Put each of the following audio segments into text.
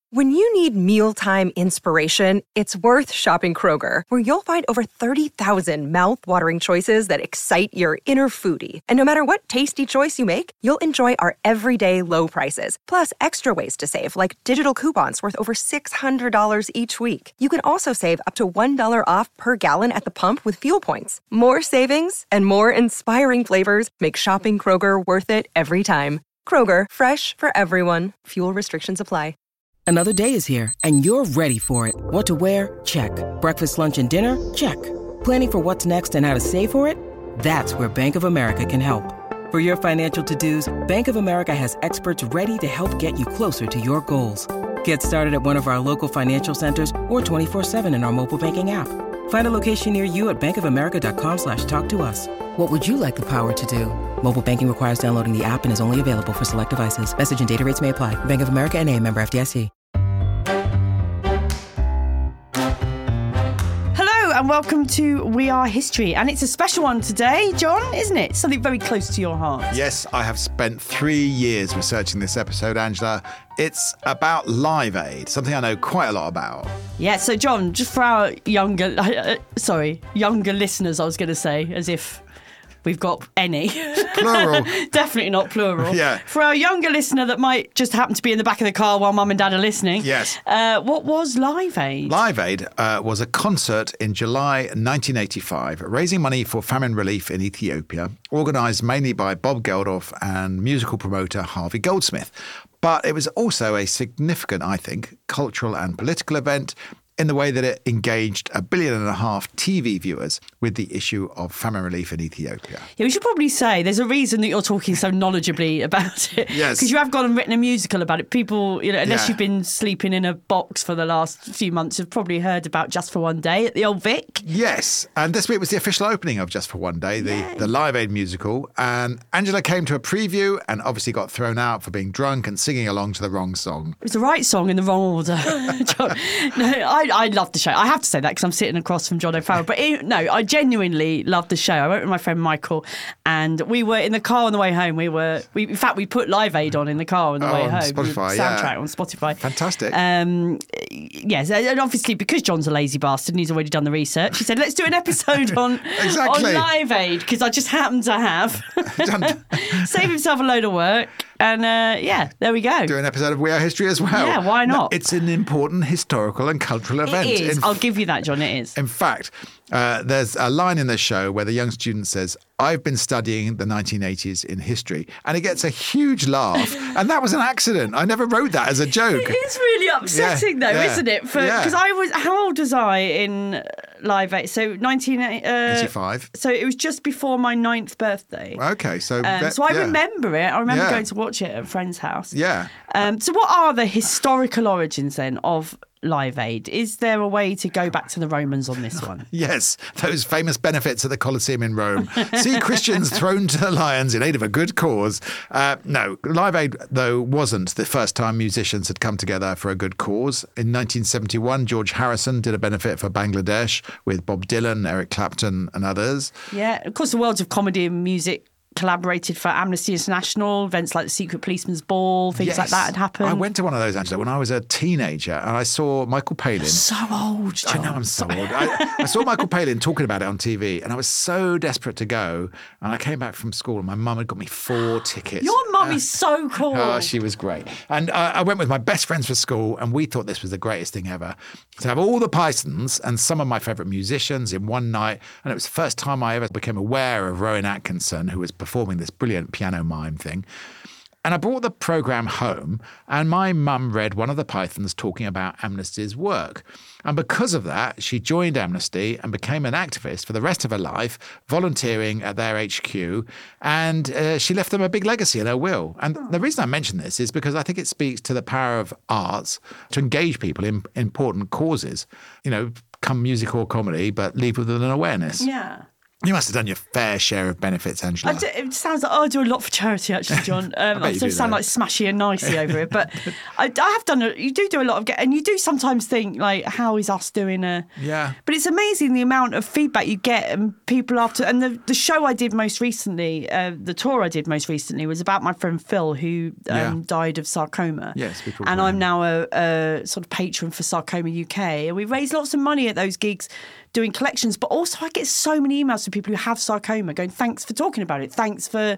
When you need mealtime inspiration, it's worth shopping Kroger, where you'll find over 30,000 mouth-watering choices that excite your inner foodie. And no matter what tasty choice you make, you'll enjoy our everyday low prices, plus extra ways to save, like digital coupons worth over $600 each week. You can also save up to $1 off per gallon at the pump with fuel points. More savings and more inspiring flavors make shopping Kroger worth it every time. Kroger, fresh for everyone. Fuel restrictions apply. Another day is here, and you're ready for it. What to wear? Check. Breakfast, lunch, and dinner? Check. Planning for what's next and how to save for it? That's where Bank of America can help. For your financial to-dos, Bank of America has experts ready to help get you closer to your goals. Get started at one of our local financial centers or 24/7 in our mobile banking app. Find a location near you at bankofamerica.com/talktous. What would you like the power to do? Mobile banking requires downloading the app and is only available for select devices. Message and data rates may apply. Bank of America N.A., member FDIC. Hello and welcome to We Are History. And it's a special one today, John, isn't it? Something very close to your heart. Yes, I have spent 3 years researching this episode, Angela. It's about Live Aid, something I know quite a lot about. Yeah, so John, just for our younger listeners, I was going to say, as if we've got any. Plural. Definitely not plural. Yeah. For our younger listener that might just happen to be in the back of the car while mum and dad are listening. Yes. What was Live Aid? Live Aid was a concert in July 1985, raising money for famine relief in Ethiopia, organised mainly by Bob Geldof and musical promoter Harvey Goldsmith. But it was also a significant, I think, cultural and political event in the way that it engaged 1.5 billion TV viewers with the issue of famine relief in Ethiopia. Yeah, we should probably say there's a reason that you're talking so knowledgeably about it. Yes. Because you have gone and written a musical about it. People, unless Yeah. you've been sleeping in a box for the last few months, have probably heard about Just for One Day at the Old Vic. Yes, and this week was the official opening of Just for One Day, the Live Aid musical. And Angela came to a preview and obviously got thrown out for being drunk and singing along to the wrong song. It was the right song in the wrong order. John, no, I loved the show. I have to say that because I'm sitting across from John O'Farrell. But I genuinely loved the show. I went with my friend Michael and we were in the car on the way home. In fact, we put Live Aid on in the car on the way on home. Spotify, the soundtrack on Spotify. Fantastic. Yes, and obviously because John's a lazy bastard and he's already done the research, he said, let's do an episode on Live Aid because I just happened to have save himself a load of work. And there we go. Do an episode of We Are History as well. Yeah, why not? It's an important historical and cultural event. It is. I'll give you that, John, it is. In fact, there's a line in the show where the young student says, I've been studying the 1980s in history. And it gets a huge laugh. And that was an accident. I never wrote that as a joke. It's really upsetting, isn't it? Because how old was I in Live Aid? So 85. So it was just before my 9th birthday. Okay, so... so I remember it. I remember going to watch it at a friend's house. Yeah. So what are the historical origins then of Live Aid? Is there a way to go back to the Romans on this one? Yes, those famous benefits at the Colosseum in Rome. See Christians thrown to the lions in aid of a good cause. No, Live Aid, though, wasn't the first time musicians had come together for a good cause. In 1971, George Harrison did a benefit for Bangladesh with Bob Dylan, Eric Clapton and others. Yeah, of course, the worlds of comedy and music collaborated for Amnesty International, events like the Secret Policeman's Ball, things like that had happened. I went to one of those, Angela, when I was a teenager and I saw Michael Palin. So old, John. I know, I'm so old. I saw Michael Palin talking about it on TV and I was so desperate to go. And I came back from school and my mum had got me 4 tickets. Your mum is so cool. Oh, she was great. And I went with my best friends for school and we thought this was the greatest thing ever. To have all the Pythons and some of my favourite musicians in one night. And it was the first time I ever became aware of Rowan Atkinson, who was performing this brilliant piano mime thing. And I brought the programme home and my mum read one of the Pythons talking about Amnesty's work. And because of that, she joined Amnesty and became an activist for the rest of her life, volunteering at their HQ. And she left them a big legacy in her will. And the reason I mention this is because I think it speaks to the power of arts to engage people in important causes. Come music or comedy, but leave with an awareness. Yeah. You must have done your fair share of benefits, Angela. It sounds like I do a lot for charity, actually, John. I still sound like smashy and nicey over it, but I have done. You do a lot of and you do sometimes think like, how is us doing a? Yeah. But it's amazing the amount of feedback you get and people after. And the show I did most recently, the tour I did most recently was about my friend Phil, who died of sarcoma. Yes, and I'm now a sort of patron for Sarcoma UK, and we raise lots of money at those gigs, doing collections, but also I get so many emails from people who have sarcoma going, thanks for talking about it. Thanks for,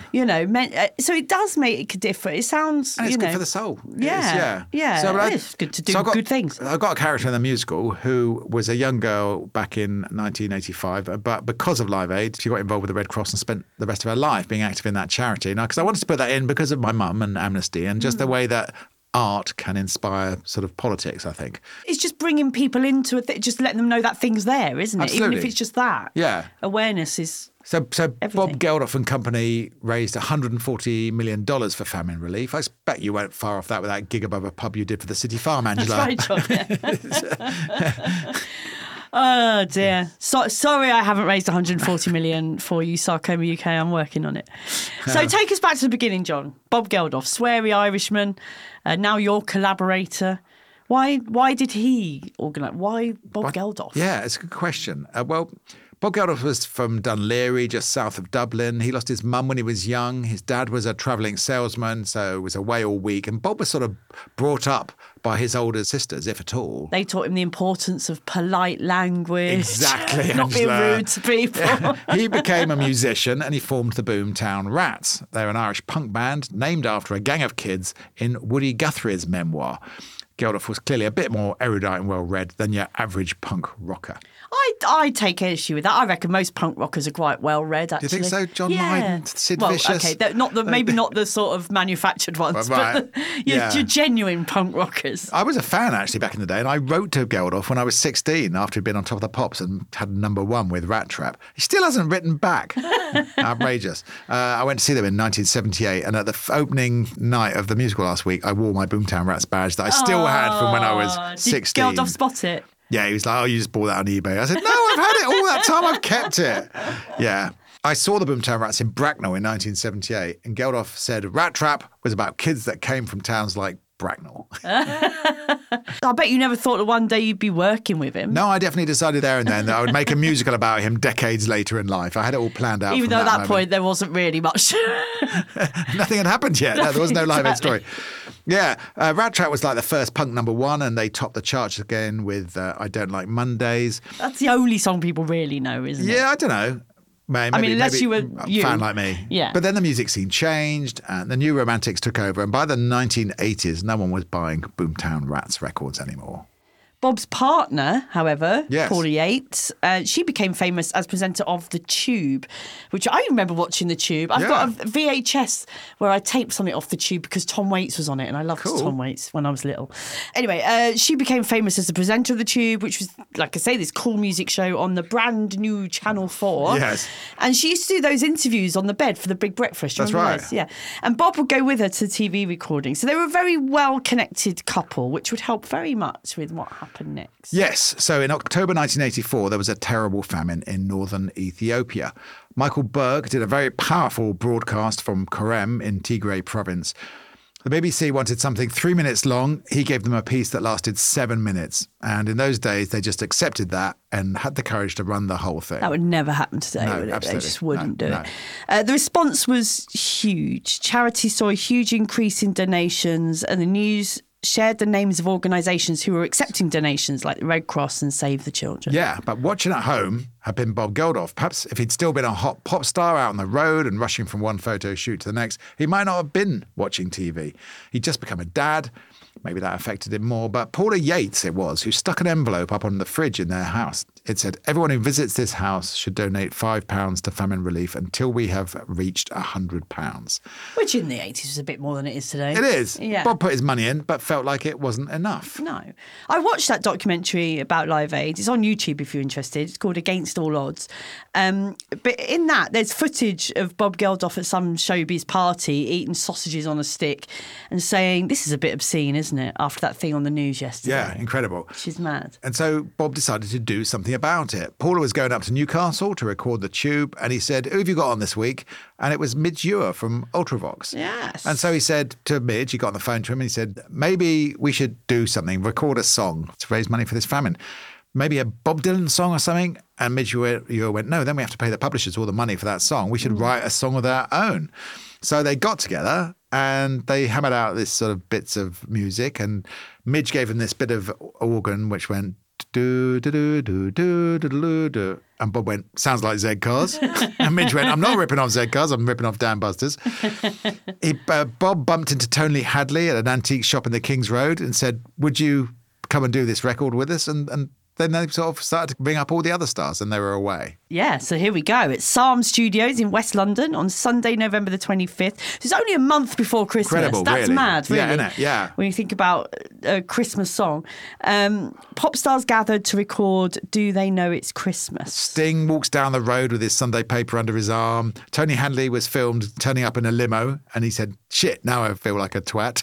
so it does make a difference. It sounds, and it's good for the soul. Yeah. So, it's good to do good things. I've got a character in the musical who was a young girl back in 1985, but because of Live Aid, she got involved with the Red Cross and spent the rest of her life being active in that charity. Now, because I wanted to put that in because of my mum and Amnesty and just the way that art can inspire sort of politics, I think. It's just bringing people into it, just letting them know that thing's there, isn't it? Absolutely. Even if it's just that. Yeah. Awareness is So everything. Bob Geldof and company raised $140 million for famine relief. I bet you weren't far off that with that gig above a pub you did for the City Farm, Angela. That's right, John. Oh dear. Sorry I haven't raised 140 million for you, Sarcoma UK. I'm working on it. So take us back to the beginning, John. Bob Geldof, sweary Irishman, now your collaborator. Why did he organise? Why Bob Geldof? Yeah, it's a good question. Bob Geldof was from Dunleary, just south of Dublin. He lost his mum when he was young. His dad was a travelling salesman, so was away all week. And Bob was sort of brought up by his older sisters, if at all. They taught him the importance of polite language. Exactly, Not being Angela. rude to people. Yeah. He became a musician and he formed the Boomtown Rats. They're an Irish punk band named after a gang of kids in Woody Guthrie's memoir. Geldof was clearly a bit more erudite and well-read than your average punk rocker. I take issue with that. I reckon most punk rockers are quite well-read, actually. Do you think so? John Lydon, Sid well, Vicious? Okay, maybe not the sort of manufactured ones, Right. but your genuine punk rockers. I was a fan, actually, back in the day, and I wrote to Geldof when I was 16 after he'd been on Top of the Pops and had #1 with Rat Trap. He still hasn't written back. Outrageous. I went to see them in 1978, and at the opening night of the musical last week, I wore my Boomtown Rats badge that I still had from when I was 16. Did Geldof spot it? Yeah, he was like, oh, you just bought that on eBay. I said, no, I've had it all that time. I've kept it. Yeah. I saw the Boomtown Rats in Bracknell in 1978, and Geldof said Rat Trap was about kids that came from towns like Bracknell. I bet you never thought that one day you'd be working with him. No, I definitely decided there and then that I would make a musical about him decades later in life. I had it all planned out. Even though at that moment. point there wasn't really much. Nothing had happened yet. No, there was no Live Aid story. Yeah, Rat Trap was like the first punk #1, and they topped the charts again with I Don't Like Mondays. That's the only song people really know, isn't it? Yeah, I don't know. Maybe, unless you were a fan like me. Yeah. But then the music scene changed and the New Romantics took over. And by the 1980s, no one was buying Boomtown Rats records anymore. Bob's partner, however, Yes. Paula Yates, she became famous as presenter of The Tube, which I remember watching The Tube. I've got a VHS where I taped something off The Tube because Tom Waits was on it, and I loved Tom Waits when I was little. Anyway, she became famous as the presenter of The Tube, which was, like I say, this cool music show on the brand new Channel 4. Yes. And she used to do those interviews on the bed for the Big Breakfast. Do you That's remember right. those? Yeah. And Bob would go with her to TV recordings. So they were a very well-connected couple, which would help very much with what happened next. Yes. So in October 1984, there was a terrible famine in northern Ethiopia. Michael Berg did a very powerful broadcast from Korem in Tigray province. The BBC wanted something 3 minutes long. He gave them a piece that lasted 7 minutes. And in those days, they just accepted that and had the courage to run the whole thing. That would never happen today, No, would it? They absolutely. just wouldn't No, do it. The response was huge. Charity saw a huge increase in donations, and the news shared the names of organisations who were accepting donations, like the Red Cross and Save the Children. Yeah, but watching at home had been Bob Geldof. Perhaps if he'd still been a hot pop star out on the road and rushing from one photo shoot to the next, he might not have been watching TV. He'd just become a dad. Maybe that affected him more. But Paula Yates, it was, who stuck an envelope up on the fridge in their house. It said, everyone who visits this house should donate £5 to famine relief until we have reached £100. Which in the 80s was a bit more than it is today. It is. Yeah. Bob put his money in, but felt like it wasn't enough. No. I watched that documentary about Live Aid. It's on YouTube if you're interested. It's called Against All Odds. But in that, there's footage of Bob Geldof at some showbiz party eating sausages on a stick and saying, this is a bit obscene, isn't it, after that thing on the news yesterday. Yeah, incredible. She's mad. And so Bob decided to do something about it. Paula was going up to Newcastle to record The Tube, and he said, who have you got on this week? And it was Midge Ure from Ultravox. Yes. And so he said to Midge, he got on the phone to him, and he said, maybe we should do something, record a song to raise money for this famine. Maybe a Bob Dylan song or something? And Midge Ure went, no, then we have to pay the publishers all the money for that song. We should write a song of our own. So they got together and they hammered out this sort of bits of music, and Midge gave him this bit of organ which went do do do do do do do do, and Bob went, sounds like Zed Cars. And Midge went, I'm not ripping off Zed Cars, I'm ripping off Dan Busters. Bob bumped into Tony Hadley at an antique shop in the King's Road and said, would you come and do this record with us? And then they sort of started to bring up all the other stars, and they were away. Yeah, so here we go. It's Psalm Studios in West London on Sunday, November the 25th. So it's only a month before Christmas. Incredible, That's really. mad, really. Yeah, isn't it? Yeah. When you think about a Christmas song. Pop stars gathered to record Do They Know It's Christmas? Sting walks down the road with his Sunday paper under his arm. Tony Hadley was filmed turning up in a limo, and he said, shit, now I feel like a twat.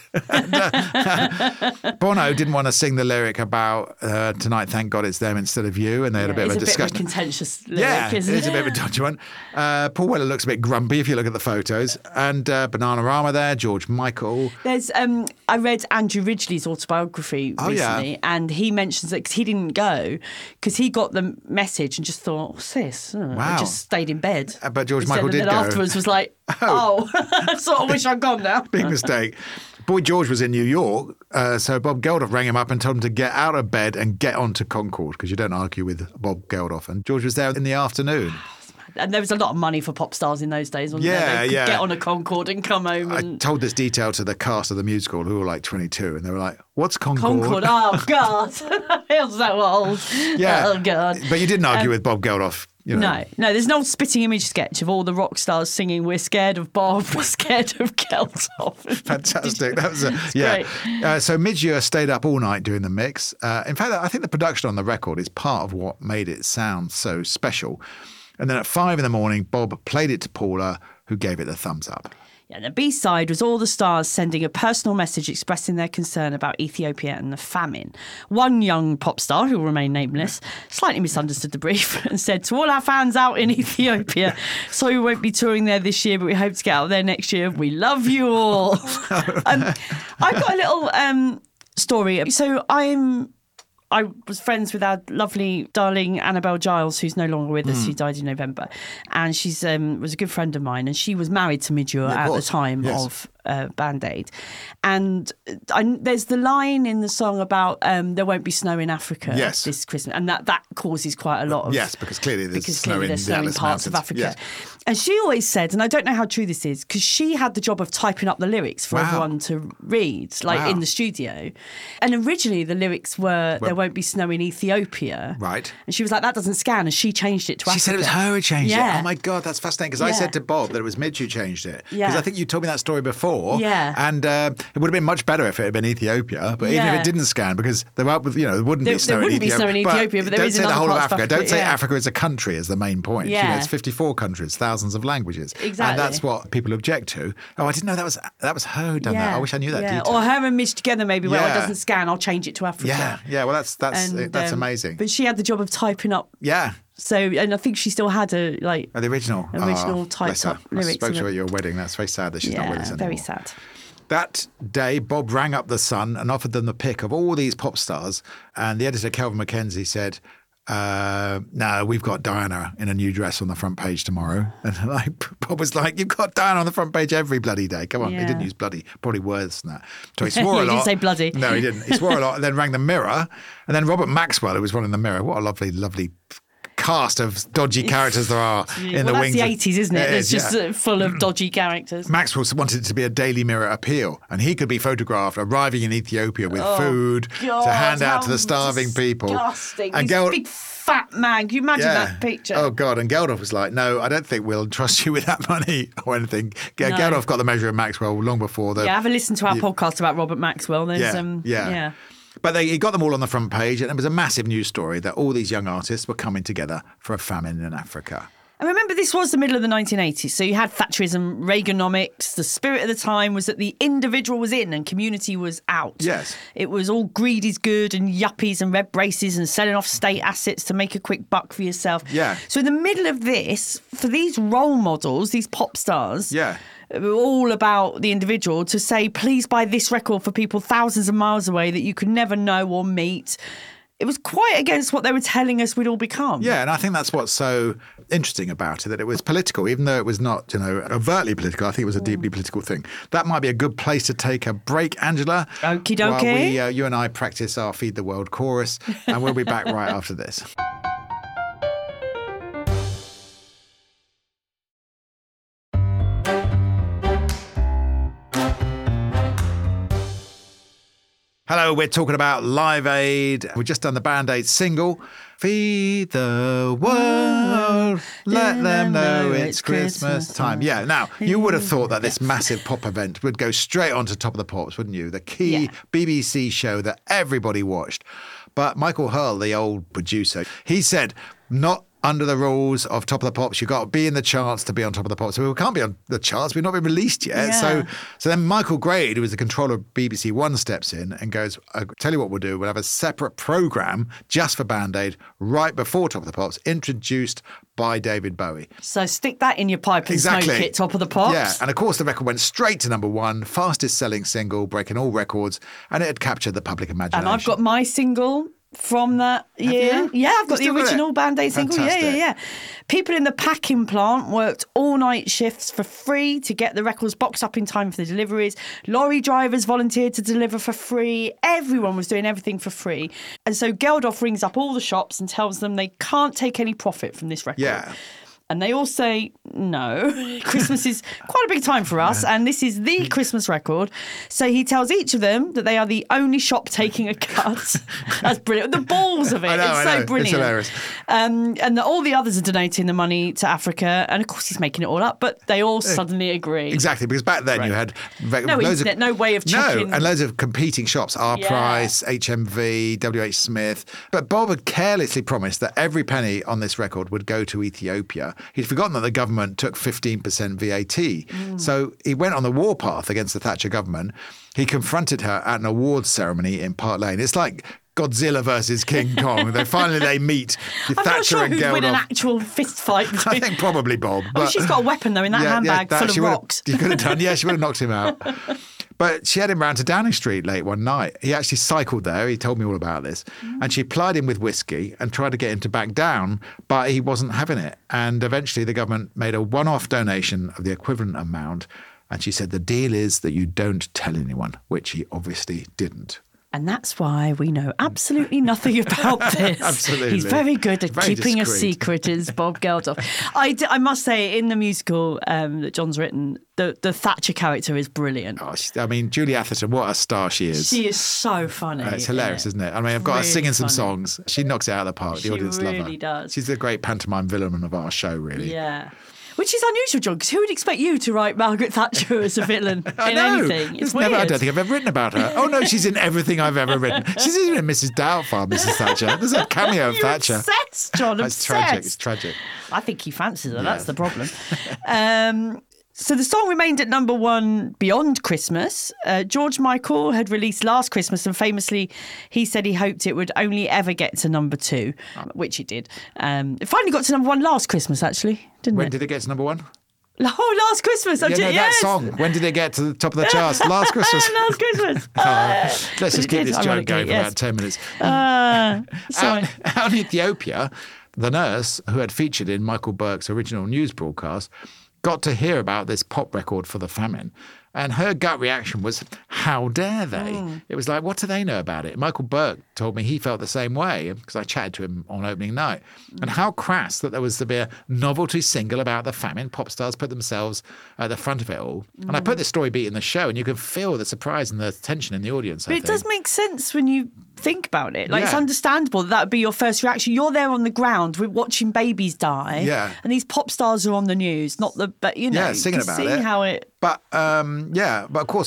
Bono didn't want to sing the lyric about Tonight, Thank God It's Them instead of you, and they had a bit of a discussion. It's a bit of a contentious lyric, yeah, isn't it? It's a bit of a dodgy one. Paul Weller looks a bit grumpy if you look at the photos. And Bananarama there, George Michael. There's, I read Andrew Ridgeley's autobiography recently, and he mentions that 'cause he didn't go because he got the message and just thought, what's this? Wow. And just stayed in bed. But George Michael did and then go. afterwards was like, oh, I sort of wish I'd gone now. Big mistake. Boy George was in New York, so Bob Geldof rang him up and told him to get out of bed and get onto Concorde, because you don't argue with Bob Geldof. And George was there in the afternoon. And there was a lot of money for pop stars in those days, wasn't there? They could get on a Concorde and come home. I And... told this detail to the cast of the musical, who were like 22, and they were like, what's Concorde? Concorde, oh, God. Feels so old. Yeah. Oh, God. But you didn't argue with Bob Geldof. You know. No, there's an old spitting image sketch of all the rock stars singing "We're scared of Bob, we're scared of Geldof." Fantastic. That was great. So Midge Ure stayed up all night doing the mix. In fact, I think the production on the record is part of what made it sound so special. And then at 5 a.m, Bob played it to Paula, who gave it the thumbs up. Yeah, the B-side was all the stars sending a personal message expressing their concern about Ethiopia and the famine. One young pop star, who will remain nameless, slightly misunderstood the brief and said, to all our fans out in Ethiopia, sorry we won't be touring there this year, but we hope to get out there next year. We love you all. I've got a little story. So I was friends with our lovely, darling Annabelle Giles, who's no longer with us, who died in November. And she's was a good friend of mine, and she was married to Midge Ure at the time of Band Aid. And there's the line in the song about there won't be snow in Africa this Christmas. And that causes quite a lot of... Yes, because clearly there's snow in parts Mountains. of Africa. Yes. And she always said, and I don't know how true this is, because she had the job of typing up the lyrics for everyone to read, in the studio. And originally the lyrics were, there won't be snow in Ethiopia. Right. And she was like, that doesn't scan. And she changed it to Africa. She said it was her who changed it. Yeah. Oh, my God, that's fascinating. Because I said to Bob that it was Midge who changed it. Because Yeah. I think you told me that story before. Yeah. And it would have been much better if it had been Ethiopia. But even if it didn't scan, because there wouldn't be snow in Ethiopia. There wouldn't be snow in Ethiopia, but there don't is say in the other whole of parts of Africa. Don't Africa, say yeah. Africa is a country is the main point. Yeah. It's 54 countries, thousands of languages. Exactly. And that's what people object to. Oh, I didn't know that was her who done that. I wish I knew that detail. Or her and Midge together maybe, well, it doesn't scan, I'll change it to Africa. Yeah, well, that's amazing. But she had the job of typing up. Yeah. So, and I think she still had the original typed up lyrics. I spoke to her at your wedding. That's very sad that she's not with us anymore. Very sad. That day, Bob rang up The Sun and offered them the pick of all these pop stars. And the editor, Kelvin Mackenzie, said, no, we've got Diana in a new dress on the front page tomorrow. And Bob was like, you've got Diana on the front page every bloody day. Come on. Yeah. He didn't use bloody, probably worse than that. So he swore a lot. He didn't say bloody. No, he didn't. He swore a lot and then rang the Mirror. And then Robert Maxwell, who was running the Mirror. What a lovely, lovely cast of dodgy characters there are in the wings. That's the 80s, isn't it? It's just yeah. full of dodgy characters. Maxwell wanted it to be a Daily Mirror appeal, and he could be photographed arriving in Ethiopia with food to hand out to the starving people. Disgusting. And This big fat man. Can you imagine that picture? Oh, God. And Geldof was like, no, I don't think we'll trust you with that money or anything. Geldof got the measure of Maxwell long before the... Yeah, have a listen to our podcast about Robert Maxwell. There's, yeah. But he got them all on the front page, and it was a massive news story that all these young artists were coming together for a famine in Africa. And remember, this was the middle of the 1980s, so you had Thatcherism, Reaganomics. The spirit of the time was that the individual was in and community was out. Yes. It was all greed is good and yuppies and red braces and selling off state assets to make a quick buck for yourself. Yeah. So in the middle of this, for these role models, these pop stars... Yeah. all about the individual, to say, please buy this record for people thousands of miles away that you could never know or meet. It was quite against what they were telling us we'd all become. Yeah, and I think that's what's so interesting about it, that it was political, even though it was not, overtly political. I think it was a deeply political thing. That might be a good place to take a break, Angela. Okie dokie. While you and I practice our Feed the World chorus, and we'll be back right after this. Hello, we're talking about Live Aid. We've just done the Band Aid single, Feed the World, let them know it's Christmas time. Yeah, now, you would have thought that this massive pop event would go straight on to Top of the Pops, wouldn't you? The key BBC show that everybody watched. But Michael Hurl, the old producer, he said, not under the rules of Top of the Pops, you've got to be in the charts to be on Top of the Pops. So we can't be on the charts. We've not been released yet. Yeah. So then Michael Grade, who was the controller of BBC One, steps in and goes, I'll tell you what we'll do. We'll have a separate programme just for Band Aid right before Top of the Pops, introduced by David Bowie. So stick that in your pipe and smoke it, Top of the Pops. Yeah, and of course the record went straight to number one, fastest selling single, breaking all records, and it had captured the public imagination. And I've got my single from that year. You? Yeah, I've got the original Band Aid single. Fantastic. Yeah. People in the packing plant worked all-night shifts for free to get the records boxed up in time for the deliveries. Lorry drivers volunteered to deliver for free. Everyone was doing everything for free. And so Geldof rings up all the shops and tells them they can't take any profit from this record. Yeah. And they all say, no, Christmas is quite a big time for us, and this is the Christmas record. So he tells each of them that they are the only shop taking a cut. That's brilliant. The balls of it. I know. So brilliant. It's hilarious. And all the others are donating the money to Africa. And of course, he's making it all up, but they all suddenly agree. Exactly, because back then you had no internet, no way of checking. No, and loads of competing shops, R Price, HMV, WH Smith. But Bob had carelessly promised that every penny on this record would go to Ethiopia. He'd forgotten that the government took 15% VAT. So he went on the warpath against the Thatcher government. He confronted her at an awards ceremony in Park Lane. It's like Godzilla versus King Kong. They meet. I'm Thatcher not sure and who'd win an Geldof. actual fist fight. I think probably Bob. But she's got a weapon, though, in that handbag full of rocks. You could have done. Yeah, she would have knocked him out. But she had him round to Downing Street late one night. He actually cycled there. He told me all about this. And she plied him with whiskey and tried to get him to back down, but he wasn't having it. And eventually the government made a one-off donation of the equivalent amount. And she said, the deal is that you don't tell anyone, which he obviously didn't. And that's why we know absolutely nothing about this. Absolutely. He's very good at Very keeping discreet. a secret, is Bob Geldof. I must say, in the musical that John's written, the Thatcher character is brilliant. Oh, Julie Atherton, what a star she is. She is so funny. It's hilarious, isn't it? I mean, I've got her Really singing some funny. songs. She knocks it out of the park. The audience love her. She really does. She's the great pantomime villain of our show, really. Yeah. Which is unusual, John, because who would expect you to write Margaret Thatcher as a villain in I know. anything? It's weird. I don't think I've ever written about her. Oh, no, she's in everything I've ever written. She's even in Mrs. Doubtfire, Mrs. Thatcher. There's a cameo of You're Thatcher. obsessed, John, It's tragic. It's tragic. I think he fancies her. That's the problem. So the song remained at number one beyond Christmas. George Michael had released Last Christmas, and famously, he said he hoped it would only ever get to number two, which it did. It finally got to number one last Christmas, actually, didn't When it? did it get to number one? Oh, Last Christmas. That song. When did it get to the top of the charts? Last Christmas. Last Christmas. Let's just keep this joke going for about 10 minutes. Sorry. Out in Ethiopia, the nurse who had featured in Michael Burke's original news broadcast got to hear about this pop record for the famine. And her gut reaction was, how dare they? It was like, what do they know about it? Michael Burke told me he felt the same way because I chatted to him on opening night. And how crass that there was to be a novelty single about the famine. Pop stars put themselves at the front of it all. And I put this story beat in the show, and you can feel the surprise and the tension in the audience. But it does make sense when you think about it. Like, it's Yeah. understandable that would be your first reaction. You're there on the ground, we're watching babies die. Yeah. And these pop stars are on the news, but you know, Yeah, singing you can about see it. how it... But of course, both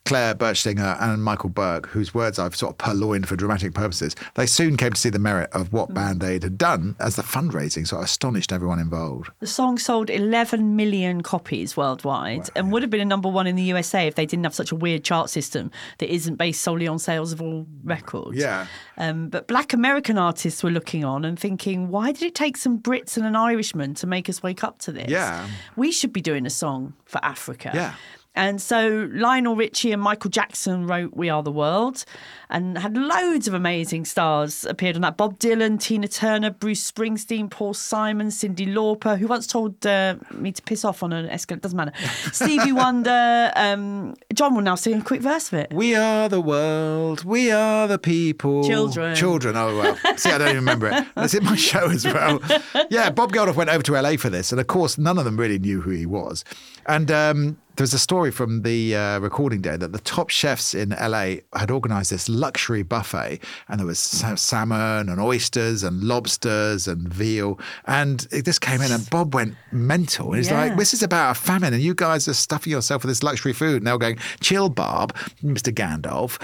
Claire Birchsinger and Michael Berg, whose words I've sort of purloined for dramatic purposes, they soon came to see the merit of what Band Aid had done as the fundraising sort of astonished everyone involved. The song sold 11 million copies worldwide and would have been a number one in the USA if they didn't have such a weird chart system that isn't based solely on sales of all records. Yeah. But Black American artists were looking on and thinking, why did it take some Brits and an Irishman to make us wake up to this? Yeah. We should be doing a song for Africa. Yeah. And so Lionel Richie and Michael Jackson wrote We Are the World and had loads of amazing stars appeared on that. Bob Dylan, Tina Turner, Bruce Springsteen, Paul Simon, Cyndi Lauper, who once told me to piss off on an escalator, doesn't matter. Stevie Wonder. John will now sing a quick verse of it. We are the world, we are the people. Children, oh well. See, I don't even remember it. That's in my show as well. Yeah, Bob Geldof went over to LA for this, and of course none of them really knew who he was. And there was a story from the recording day that the top chefs in LA had organised this luxury buffet, and there was salmon and oysters and lobsters and veal. And this came in, and Bob went mental. And he's like, "This is about a famine, and you guys are stuffing yourself with this luxury food." And they were going, "Chill, Bob, Mr. Gandalf.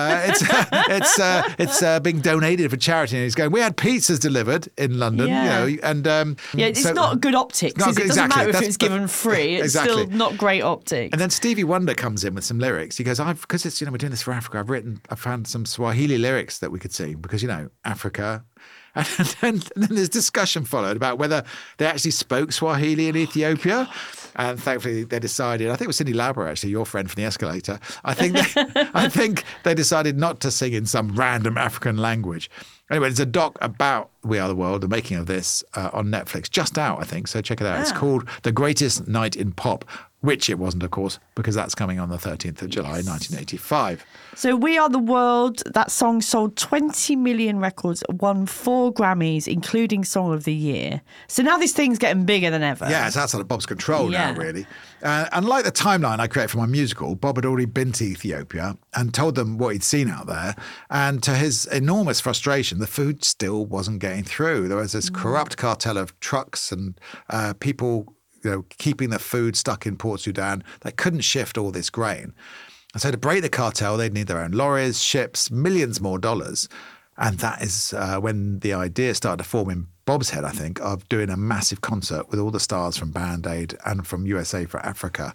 It's being donated for charity." And he's going, "We had pizzas delivered in London, you know, and it's not good optics. It doesn't matter if it's given free. It's still not great optics." And then Stevie Wonder comes in with some lyrics. He goes, because it's, we're doing this for Africa, I've found some Swahili lyrics that we could sing because, Africa. And then this discussion followed about whether they actually spoke Swahili in Ethiopia. And thankfully they decided, I think it was Cyndi Lauper, actually, your friend from the escalator. I think they decided not to sing in some random African language. Anyway, there's a doc about We Are the World, the making of this, on Netflix, just out, I think. So check it out. It's called The Greatest Night in Pop, which it wasn't, of course, because that's coming on the 13th of July, 1985. So We Are the World, that song sold 20 million records, won 4 Grammys, including Song of the Year. So now this thing's getting bigger than ever. Yeah, it's outside of Bob's control now, really. Unlike the timeline I created for my musical, Bob had already been to Ethiopia and told them what he'd seen out there. And to his enormous frustration, the food still wasn't getting through. There was this corrupt cartel of trucks and people keeping the food stuck in Port Sudan. They couldn't shift all this grain. And so to break the cartel, they'd need their own lorries, ships, millions more dollars. And that is when the idea started to form in Bob's head, I think, of doing a massive concert with all the stars from Band Aid and from USA for Africa,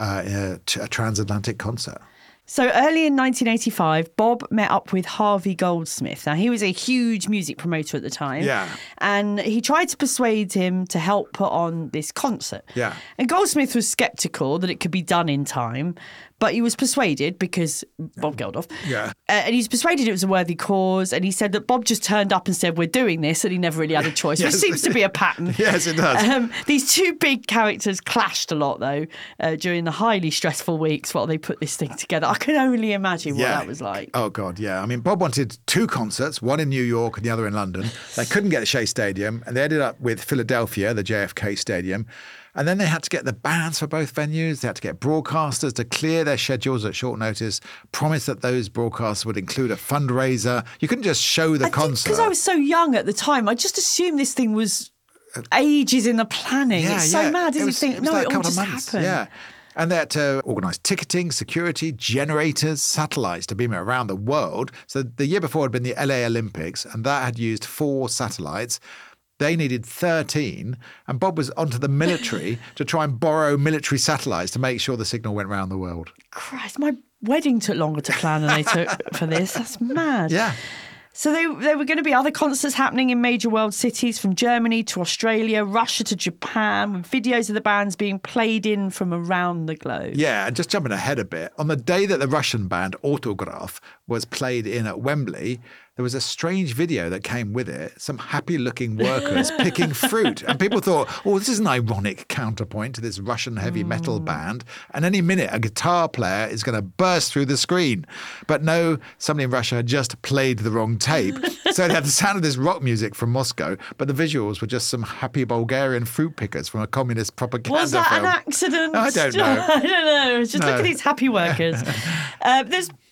a transatlantic concert. So early in 1985, Bob met up with Harvey Goldsmith. Now, he was a huge music promoter at the time. Yeah. And he tried to persuade him to help put on this concert. Yeah. And Goldsmith was sceptical that it could be done in time, but he was persuaded because Bob Geldof. Yeah. And he was persuaded it was a worthy cause. And he said that Bob just turned up and said, "We're doing this." And he never really had a choice. Yes. Which seems to be a pattern. Yes, it does. These two big characters clashed a lot, though, during the highly stressful weeks while they put this thing together. I can only imagine what that was like. Oh, God, yeah. I mean, Bob wanted 2 concerts, one in New York and the other in London. They couldn't get the Shea Stadium, and they ended up with Philadelphia, the JFK Stadium. And then they had to get the bands for both venues. They had to get broadcasters to clear their schedules at short notice, promise that those broadcasts would include a fundraiser. You couldn't just show the concert. Because I was so young at the time, I just assumed this thing was ages in the planning. It's so mad, isn't it? Think, no, it all just happened. Yeah. And they had to organise ticketing, security, generators, satellites to beam it around the world. So the year before had been the LA Olympics, and that had used 4 satellites. They needed 13, and Bob was onto the military to try and borrow military satellites to make sure the signal went around the world. Christ, my wedding took longer to plan than they took for this. That's mad. Yeah. So there were going to be other concerts happening in major world cities, from Germany to Australia, Russia to Japan, with videos of the bands being played in from around the globe. Yeah, and just jumping ahead a bit, on the day that the Russian band Autograph was played in at Wembley, there was a strange video that came with it, some happy-looking workers picking fruit. And people thought, oh, this is an ironic counterpoint to this Russian heavy metal band. And any minute, a guitar player is going to burst through the screen. But no, somebody in Russia had just played the wrong tape. So they had the sound of this rock music from Moscow, but the visuals were just some happy Bulgarian fruit pickers from a communist propaganda Was that film. an accident? I don't know. I don't know. Just look at these happy workers. There's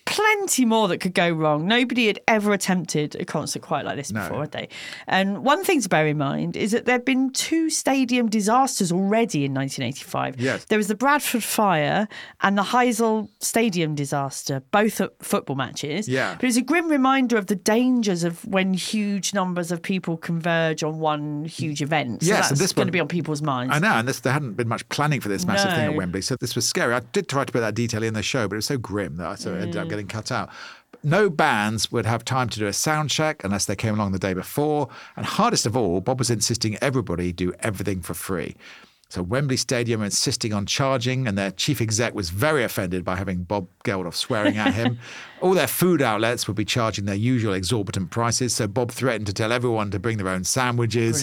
plenty more that could go wrong. Nobody had ever attempted a concert quite like this before, had they? And one thing to bear in mind is that there have been 2 stadium disasters already in 1985. Yes. There was the Bradford fire and the Heysel Stadium disaster, both at football matches. Yeah. But it's a grim reminder of the dangers of when huge numbers of people converge on one huge event. So Yes, and that's this going one- to be on people's minds. I know, and there hadn't been much planning for this massive thing at No. Wembley, so this was scary. I did try to put that detail in the show, but it was so grim that I sort of ended up getting cut out. No bands would have time to do a sound check unless they came along the day before. And hardest of all, Bob was insisting everybody do everything for free. So Wembley Stadium were insisting on charging, and their chief exec was very offended by having Bob Geldof swearing at him. All their food outlets would be charging their usual exorbitant prices, so Bob threatened to tell everyone to bring their own sandwiches.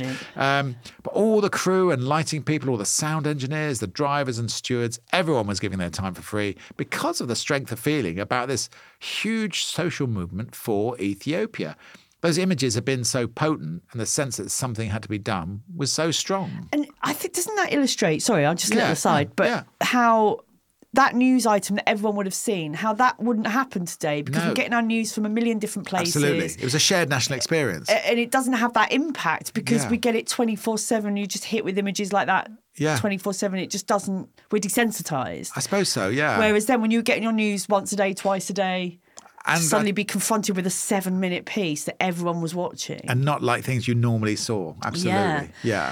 But all the crew and lighting people, all the sound engineers, the drivers and stewards, everyone was giving their time for free because of the strength of feeling about this huge social movement for Ethiopia. Those images have been so potent, and the sense that something had to be done was so strong. And I think, doesn't that illustrate, sorry, I'll just let it aside, but yeah. how that news item that everyone would have seen, how that wouldn't happen today because No. we're getting our news from a million different places. Absolutely. It was a shared national experience. And it doesn't have that impact because Yeah. we get it 24/7. You just hit with images like that Yeah. 24/7. It just doesn't, we're desensitized. I suppose so, yeah. Whereas then when you're getting your news once a day, twice a day, And suddenly be confronted with a 7-minute piece that everyone was watching. and not like things you normally saw. Absolutely. Yeah.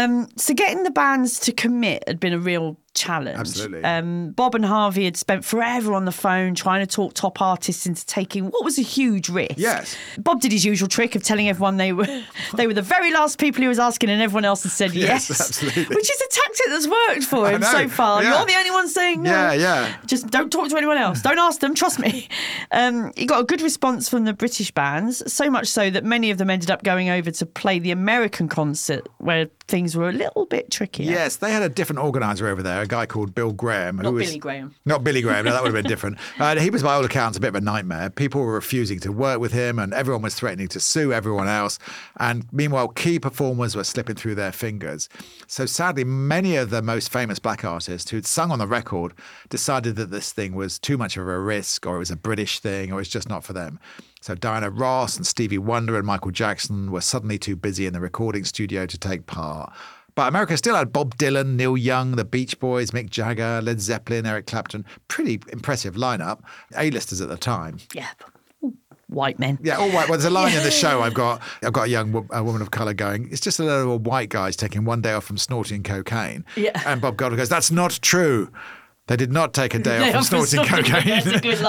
So getting the bands to commit had been a real challenge. Absolutely. Bob and Harvey had spent forever on the phone trying to talk top artists into taking what was a huge risk. Yes. Bob did his usual trick of telling everyone they were the very last people he was asking, and everyone else had said yes. Yes, absolutely. Which is a tactic that's worked for him know. so far. Yeah. You're the only one saying no. Yeah. Just don't talk to anyone else. Don't ask them. Trust me. He got a good response from the British bands, so much so that many of them ended up going over to play the American concert where things were a little bit trickier. Yes, they had a different organiser over there, a guy called Bill Graham. Not Billy Graham. Not Billy Graham, no, that would have been different. He was, by all accounts, a bit of a nightmare. People were refusing to work with him, and everyone was threatening to sue everyone else. And meanwhile, key performers were slipping through their fingers. So sadly, many of the most famous black artists who'd sung on the record decided that this thing was too much of a risk, or it was a British thing, or it was just not for them. So Diana Ross and Stevie Wonder and Michael Jackson were suddenly too busy in the recording studio to take part. But America still had Bob Dylan, Neil Young, the Beach Boys, Mick Jagger, Led Zeppelin, Eric Clapton. Pretty impressive lineup. A-listers at the time. Yeah. White men. Yeah, all white. Well, there's a line in the show. I've got a young woman of colour going, it's just a lot of white guys taking one day off from snorting cocaine. Yeah. And Bob Geldof goes, that's not true. They did not take a day off from snorting cocaine. That's a good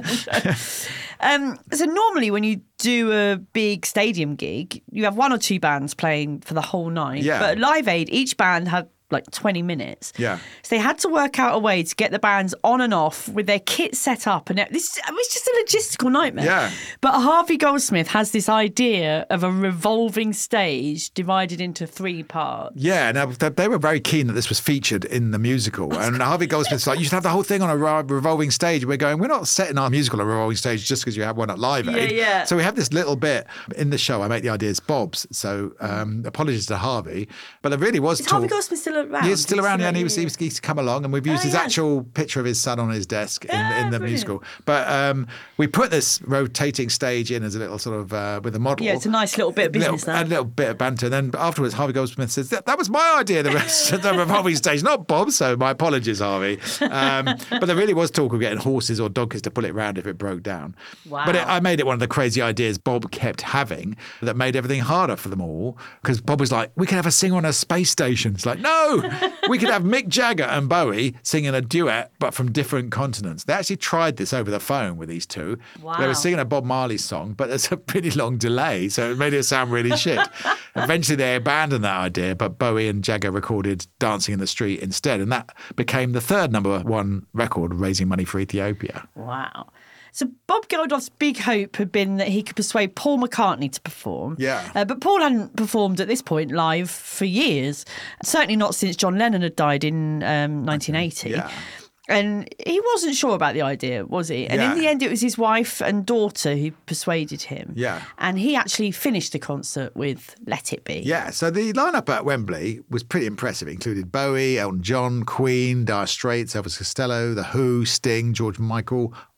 line. So normally when you do a big stadium gig, you have 1 or 2 bands playing for the whole night. Yeah. But at Live Aid, each band had like 20 minutes. Yeah. So they had to work out a way to get the bands on and off with their kit set up. And it was just a logistical nightmare. Yeah. But Harvey Goldsmith has this idea of a revolving stage divided into 3 parts. Yeah, now they were very keen that this was featured in the musical. And Harvey Goldsmith's like, you should have the whole thing on a revolving stage. We're going, we're not setting our musical on a revolving stage just because you have one at Live Aid. Yeah. So we have this little bit in the show. I make the ideas Bob's. So apologies to Harvey. But there really was Is Harvey Goldsmith still around? He's still around, yeah, and he's come along, and we've used his actual picture of his son on his desk in the brilliant. musical. But we put this rotating stage in as a little sort of with a model. Yeah, it's a nice little bit of business A little bit of banter. And then afterwards, Harvey Goldsmith says, that was my idea, the rest of the revolving stage, not Bob, so my apologies, Harvey. But there really was talk of getting horses or donkeys to pull it round if it broke down. Wow. But I made it one of the crazy ideas Bob kept having that made everything harder for them all, because Bob was like, we could have a singer on a space station. It's like, no, we could have Mick Jagger and Bowie singing a duet, but from different continents. They actually tried this over the phone with these two. Wow. They were singing a Bob Marley song, but there's a pretty long delay, so it made it sound really shit. Eventually they abandoned that idea, but Bowie and Jagger recorded Dancing in the Street instead, and that became the third #1 record raising money for Ethiopia. Wow. So Bob Geldof's big hope had been that he could persuade Paul McCartney to perform. Yeah. But Paul hadn't performed at this point live for years, certainly not since John Lennon had died in 1980. Yeah. And he wasn't sure about the idea, was he? And Yeah. in the end, it was his wife and daughter who persuaded him. Yeah. And he actually finished the concert with Let It Be. Yeah, so the lineup at Wembley was pretty impressive. It included Bowie, Elton John, Queen, Dire Straits, Elvis Costello, The Who, Sting, George Michael,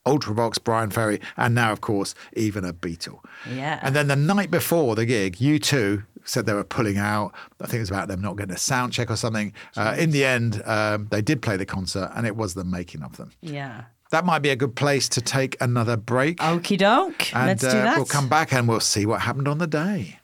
Ultravox, Brian Ferry, and now, of course, even a Beatle. Yeah. And then the night before the gig, U2 said they were pulling out. I think it was about them not getting a sound check or something. In the end, they did play the concert, and it was the making of them. Yeah. That might be a good place to take another break. Okie doke. And Let's do that. we'll come back and we'll see what happened on the day.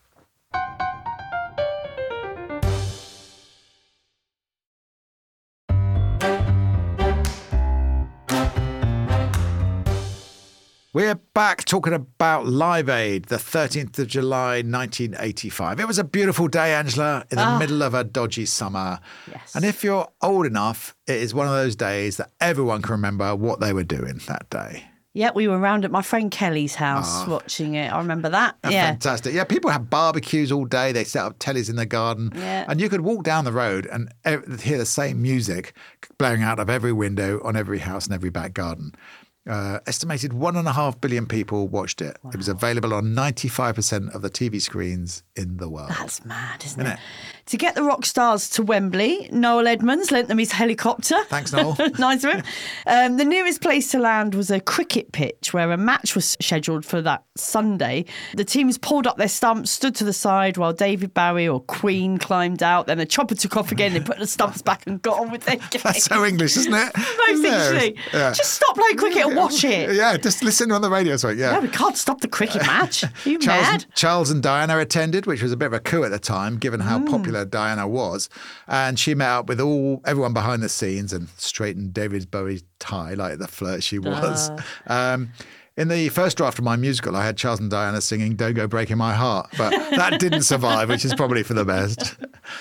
We're back talking about Live Aid, the 13th of July, 1985. It was a beautiful day, Angela, in the middle of a dodgy summer. Yes. And if you're old enough, it is one of those days that everyone can remember what they were doing that day. Yeah, we were round at my friend Kelly's house watching it. I remember that. Yeah. Fantastic. Yeah, people had barbecues all day. They set up tellies in the garden. Yeah. And you could walk down the road and hear the same music blaring out of every window on every house and every back garden. Estimated 1.5 billion people watched it. Wow. It was available on 95% of the TV screens in the world. That's mad, isn't it? To get the rock stars to Wembley, Noel Edmonds lent them his helicopter. Thanks, Noel. Nice of him. The nearest place to land was a cricket pitch where a match was scheduled for that Sunday. The teams pulled up their stumps, stood to the side while David Bowie or Queen climbed out. Then the chopper took off again. They put the stumps back and got on with their game. That's so English, isn't it? Most English. Yeah. Just stop playing cricket and watch it. Yeah, just listen on the radio. Sorry, yeah. No, we can't stop the cricket match. Are you mad? Charles and Diana attended, which was a bit of a coup at the time, given how popular Diana was. And she met up with everyone behind the scenes and straightened David Bowie's tie like the flirt she was. In the first draft of my musical, I had Charles and Diana singing Don't Go Breaking My Heart, but that didn't survive, which is probably for the best.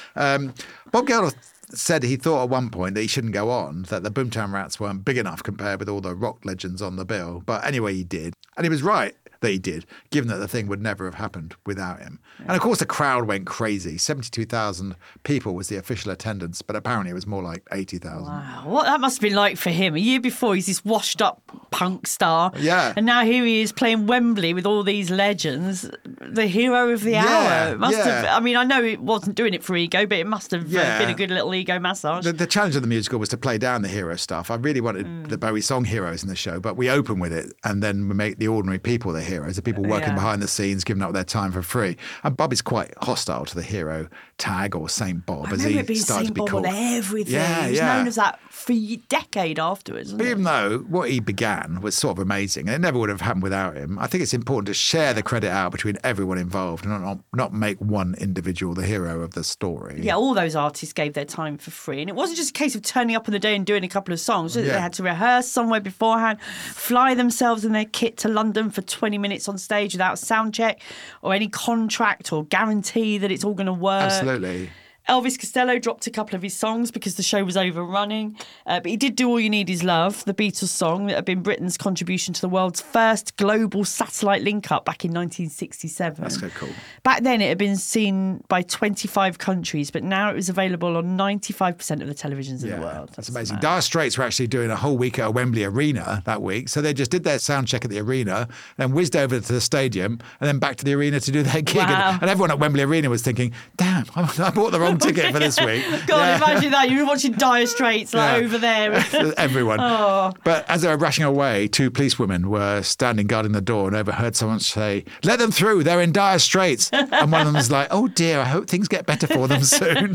Bob Geldof said he thought at one point that he shouldn't go on, that the Boomtown Rats weren't big enough compared with all the rock legends on the bill. But anyway, he did. And he was right that he did, given that the thing would never have happened without him. Yeah. And of course, the crowd went crazy. 72,000 people was the official attendance, but apparently it was more like 80,000. Wow. What that must have been like for him. A year before, he's this washed up punk star. Yeah. And now here he is playing Wembley with all these legends, the hero of the hour. It must have, I mean, I know it wasn't doing it for ego, but it must have been a good little ego massage. The challenge of the musical was to play down the hero stuff. I really wanted the Bowie song heroes in the show, but we open with it and then we make the ordinary people the heroes, the people working behind the scenes, giving up their time for free. And Bob is quite hostile to the hero tag or Saint Bob as he started to be called. Everything. He was known as that for a decade afterwards. But even though what he began was sort of amazing, and it never would have happened without him, I think it's important to share the credit out between everyone involved and not make one individual the hero of the story. Yeah, all those artists gave their time for free. And it wasn't just a case of turning up on the day and doing a couple of songs. They had to rehearse somewhere beforehand, fly themselves in their kit to London for 20 minutes on stage without a sound check or any contract or guarantee that it's all going to work. Absolutely. Elvis Costello dropped a couple of his songs because the show was overrunning. But he did do All You Need Is Love, the Beatles song that had been Britain's contribution to the world's first global satellite link-up back in 1967. That's so cool. Back then, it had been seen by 25 countries, but now it was available on 95% of the televisions in the world. That's amazing. Dire Straits were actually doing a whole week at a Wembley Arena that week. So they just did their sound check at the arena, then whizzed over to the stadium, and then back to the arena to do their gig. Wow. And everyone at Wembley Arena was thinking, damn, I bought the wrong ticket for this week. God, imagine that. You were watching Dire Straits over there. Everyone. Oh. But as they were rushing away, two policewomen were standing guarding the door and overheard someone say, "Let them through, they're in dire straits." And one of them was like, "Oh dear, I hope things get better for them soon."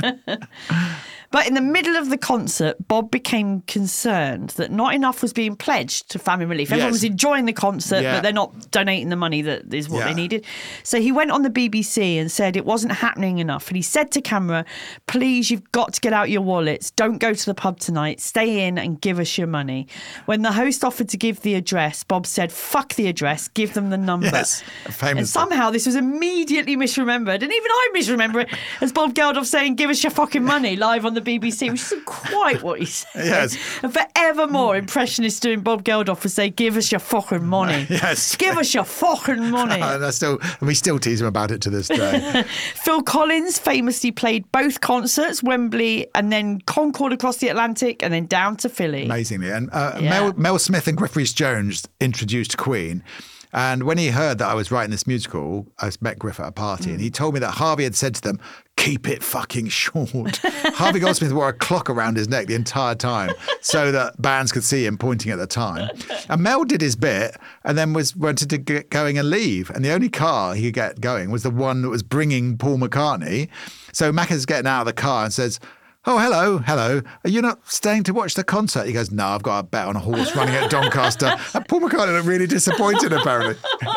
But in the middle of the concert, Bob became concerned that not enough was being pledged to famine relief. Everyone was enjoying the concert, but they're not donating the money that is what they needed. So he went on the BBC and said it wasn't happening enough. And he said to camera, "Please, you've got to get out your wallets. Don't go to the pub tonight. Stay in and give us your money." When the host offered to give the address, Bob said, "Fuck the address, give them the number." Yes, famous. And somehow this was immediately misremembered. And even I misremember it as Bob Geldof saying, "Give us your fucking money," live on the BBC, which isn't quite what he said. Yes. And forevermore, impressionists doing Bob Geldof would say, "Give us your fucking money." Yes. Give us your fucking money. And we still tease him about it to this day. Phil Collins famously played both concerts, Wembley and then Concord across the Atlantic and then down to Philly. Amazingly. And Mel Smith and Griff Rhys Jones introduced Queen. And when he heard that I was writing this musical, I met Griff at a party and he told me that Harvey had said to them, keep it fucking short. Harvey Goldsmith wore a clock around his neck the entire time so that bands could see him pointing at the time. And Mel did his bit and then wanted to get going and leave. And the only car he could get going was the one that was bringing Paul McCartney. So Macca's getting out of the car and says, oh, hello. Are you not staying to watch the concert? He goes, no, I've got a bet on a horse running at Doncaster. And Paul McCartney looked really disappointed, apparently.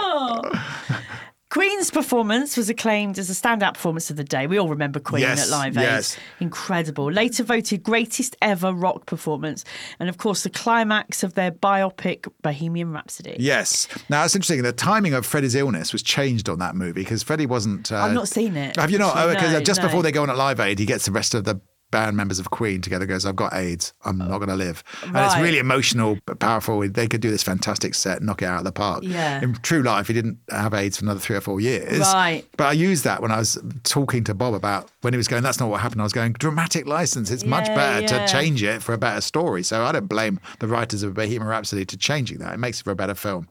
Queen's performance was acclaimed as a standout performance of the day. We all remember Queen at Live Aid. Yes. Incredible. Later voted greatest ever rock performance. And of course, the climax of their biopic, Bohemian Rhapsody. Yes. Now, it's interesting. The timing of Freddie's illness was changed on that movie because Freddie wasn't... I've not seen it. Have you not? Because just no. before they go on at Live Aid, he gets the rest of the band members of Queen together, goes, I've got AIDS, I'm not going to live. And it's really emotional but powerful. They could do this fantastic set, knock it out of the park. Yeah. In true life, he didn't have AIDS for another 3 or 4 years. Right. But I used that when I was talking to Bob about when he was going, that's not what happened. I was going, dramatic license. It's much better to change it for a better story. So I don't blame the writers of Bohemian Rhapsody to changing that. It makes it for a better film.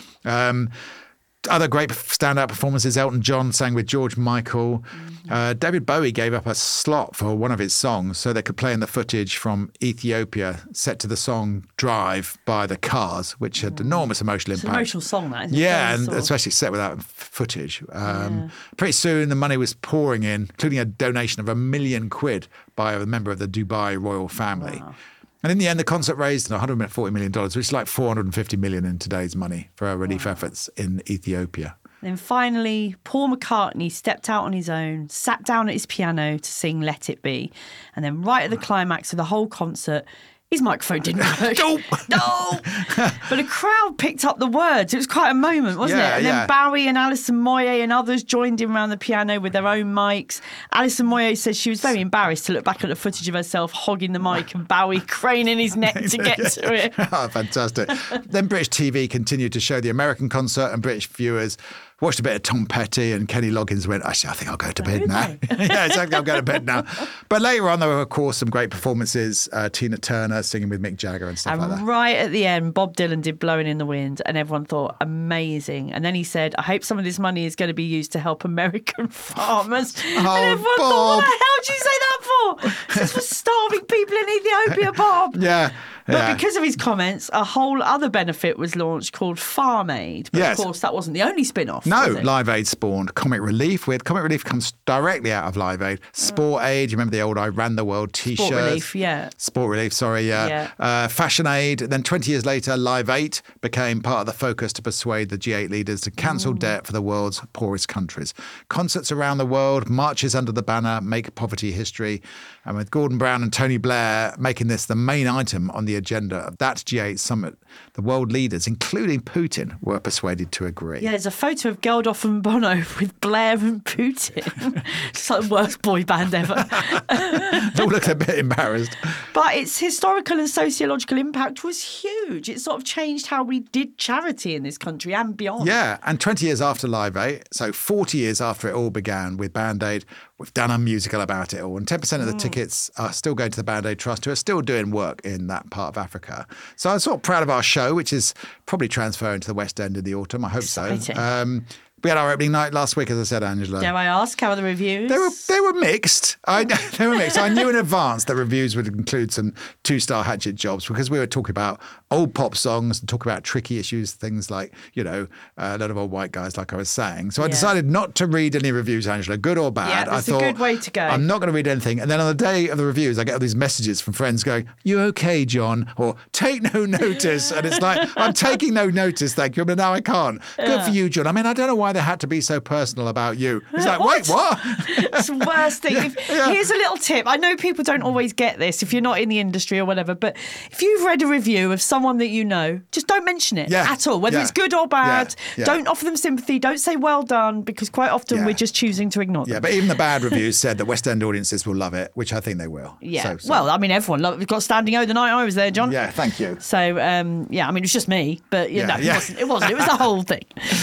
Other great standout performances, Elton John sang with George Michael. David Bowie gave up a slot for one of his songs so they could play in the footage from Ethiopia set to the song Drive by the Cars, which had enormous emotional impact. It's an emotional song, that, isn't it? Yeah, and especially set without footage. Pretty soon the money was pouring in, including a donation of £1 million by a member of the Dubai royal family. Wow. And in the end, the concert raised $140 million, which is like $450 million in today's money for our relief efforts in Ethiopia. Then finally, Paul McCartney stepped out on his own, sat down at his piano to sing Let It Be. And then right at the climax of the whole concert, his microphone didn't work. No! But the crowd picked up the words. It was quite a moment, wasn't it? And then Bowie and Alison Moyet and others joined in around the piano with their own mics. Alison Moyet says she was very embarrassed to look back at the footage of herself hogging the mic and Bowie craning his neck to get to it. Oh, fantastic. Then British TV continued to show the American concert and British viewers watched a bit of Tom Petty and Kenny Loggins went, actually, I think I'll go to bed now. Yeah, exactly. I'll go to bed now. But later on, there were, of course, some great performances. Tina Turner singing with Mick Jagger and stuff like that. Right at the end, Bob Dylan did Blowing in the Wind and everyone thought, amazing. And then he said, I hope some of this money is going to be used to help American farmers. And everyone thought, what the hell did you say that for? This was starving people in Ethiopia, Bob. Yeah. But because of his comments, a whole other benefit was launched called Farm Aid. But of course, that wasn't the only spin-off. No, Live Aid spawned Comic Relief. Comic Relief comes directly out of Live Aid. Sport Aid, you remember the old I Ran the World T-shirts? Sport Relief, yeah. Sport Relief, sorry, yeah. Fashion Aid. Then 20 years later, Live 8 became part of the focus to persuade the G8 leaders to cancel debt for the world's poorest countries. Concerts around the world, marches under the banner, Make Poverty History. And with Gordon Brown and Tony Blair making this the main item on the agenda of that G8 summit, the world leaders, including Putin, were persuaded to agree. Yeah, there's a photo of Geldof and Bono with Blair and Putin. It's like the worst boy band ever. They all look a bit embarrassed. But its historical and sociological impact was huge. It sort of changed how we did charity in this country and beyond. Yeah, and 20 years after Live Aid, so 40 years after it all began with Band Aid, we've done a musical about it all. And 10% of the tickets are still going to the Band Aid Trust, who are still doing work in that part of Africa. So I'm sort of proud of our show, which is probably transferring to the West End in the autumn. I hope so. We had our opening night last week, as I said, Angela. Dare I ask, how are the reviews? They were mixed. They were mixed. I knew in advance that reviews would include some 2-star hatchet jobs because we were talking about old pop songs and talking about tricky issues, things like, a lot of old white guys, like I was saying. So I decided not to read any reviews, Angela, good or bad. Yeah, that's a good way to go. I'm not going to read anything. And then on the day of the reviews, I get all these messages from friends going, you okay, John? Or take no notice. And it's like, I'm taking no notice, thank you, but now I can't. Good for you, John. I mean, I don't know why they had to be so personal about you. It's like, wait, what? It's the worst thing. Here's a little tip. I know people don't always get this if you're not in the industry or whatever, but if you've read a review of someone that you know, just don't mention it at all. Whether it's good or bad, don't offer them sympathy, don't say well done, because quite often we're just choosing to ignore them. Yeah, but even the bad reviews said that West End audiences will love it, which I think they will. Yeah. So. Well, I mean, everyone loved it. We've got Standing O the night I was there, John. Yeah, thank you. So, I mean, it was just me, but it wasn't. It was the whole thing.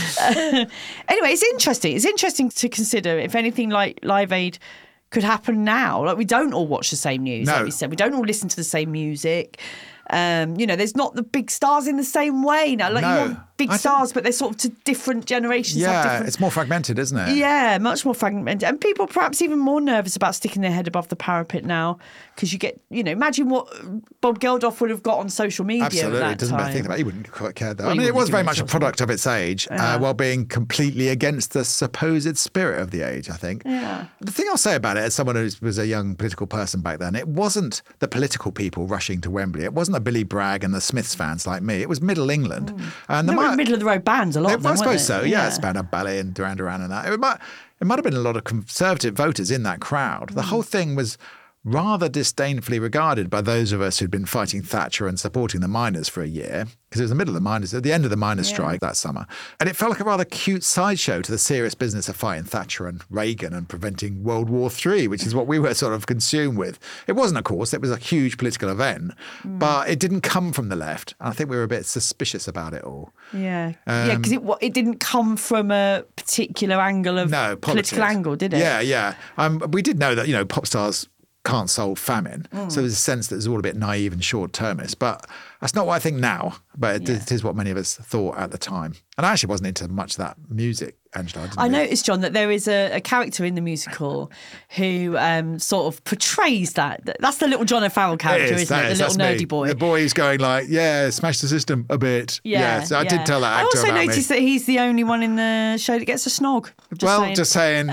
Anyway, it's interesting. It's interesting to consider if anything like Live Aid could happen now. Like, we don't all watch the same news, like we said. We don't all listen to the same music. There's not the big stars in the same way now. Like, you want big stars, but they're sort of to different generations. Yeah, it's more fragmented, isn't it? Yeah, much more fragmented. And people perhaps even more nervous about sticking their head above the parapet now because you get, imagine what Bob Geldof would have got on social media Absolutely. at that Doesn't time. think about it. He wouldn't quite care, though. Well, I mean, it was very much a much product of its age, while being completely against the supposed spirit of the age, I think. Yeah. The thing I'll say about it, as someone who was a young political person back then, it wasn't the political people rushing to Wembley. It wasn't the Billy Bragg and the Smiths fans like me. It was Middle England. And They were middle of the road bands, a lot of them, I suppose weren't so, they? yeah. Spandau Ballet and Duran Duran and that. It might have been a lot of Conservative voters in that crowd. The whole thing was rather disdainfully regarded by those of us who'd been fighting Thatcher and supporting the miners for a year, because it was the middle of the miners, at the end of the miners' strike that summer. And it felt like a rather cute sideshow to the serious business of fighting Thatcher and Reagan and preventing World War III, which is what we were sort of consumed with. It wasn't, of course, it was a huge political event, but it didn't come from the left. And I think we were a bit suspicious about it all. Yeah, because it didn't come from a particular angle of political angle, did it? Yeah. We did know that, pop stars can't solve famine. So there's a sense that it's all a bit naive and short-termist. But that's not what I think now. But it is what many of us thought at the time. And I actually wasn't into much of that music, Angela. I noticed, John, that there is a character in the musical who sort of portrays that. That's the little John O'Farrell character, isn't it? The little nerdy boy. The boy who's going like, smash the system a bit. So I did tell that actor I also about noticed that he's the only one in the show that gets a snog. Just saying.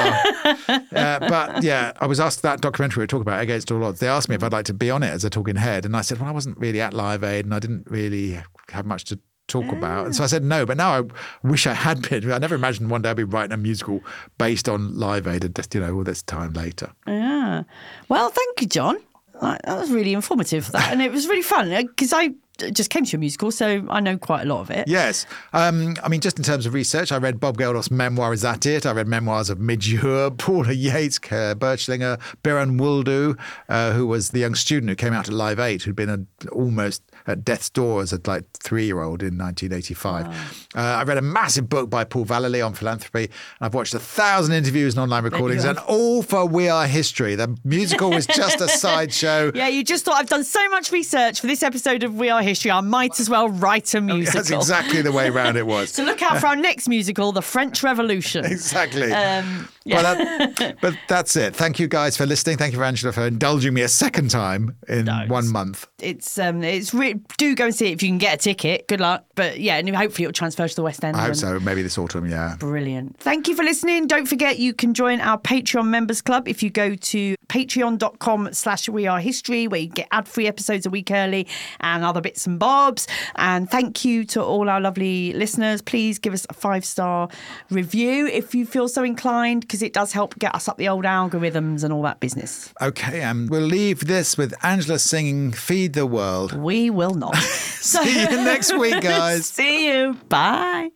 But I was asked that documentary we were talking about, Against All Odds. They asked me if I'd like to be on it as a talking head. And I said, well, I wasn't really at Live Aid and I didn't really have much to talk about. And so I said no, but now I wish I had been. I never imagined one day I'd be writing a musical based on Live Aid and just, all this time later. Yeah. Well, thank you, John. That was really informative, that. And it was really fun because I just came to a musical, so I know quite a lot of it. Yes. I mean, just in terms of research, I read Bob Geldof's memoir, Is That It? I read memoirs of Midge Ure, Paula Yates, Birchlinger, Biran Wuldu, who was the young student who came out at Live 8, who'd been almost at death's door as a 3-year-old in 1985. Wow. I read a massive book by Paul Vallely on philanthropy. And I've watched 1,000 interviews and online recordings, and all for We Are History. The musical was just a sideshow. Yeah, you just thought, I've done so much research for this episode of We Are History, I might as well write a musical. That's exactly the way round it was. So look out for our next musical, The French Revolution. Exactly. But that's it. Thank you guys for listening. Thank you for Angela for indulging me a second time in 1 month. It's do go and see it if you can get a ticket. Good luck. But and hopefully it'll transfer to the West End. I hope so. Maybe this autumn, yeah. Brilliant. Thank you for listening. Don't forget you can join our Patreon members club if you go to patreon.com/wearehistory, where you get ad-free episodes a week early and other bits and bobs. And thank you to all our lovely listeners. Please give us a 5-star review if you feel so inclined, because it does help get us up the old algorithms and all that business. Okay, and we'll leave this with Angela singing Feed the World. We will not. See you next week, guys. See you. Bye.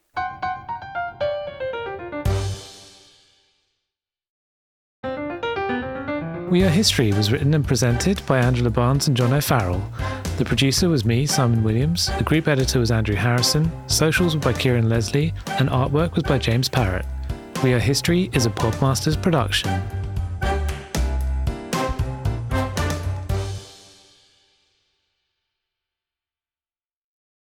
We Are History was written and presented by Angela Barnes and John O'Farrell. The producer was me, Simon Williams. The group editor was Andrew Harrison. Socials were by Kieran Leslie. And artwork was by James Parrott. We Are History is a Podmasters production.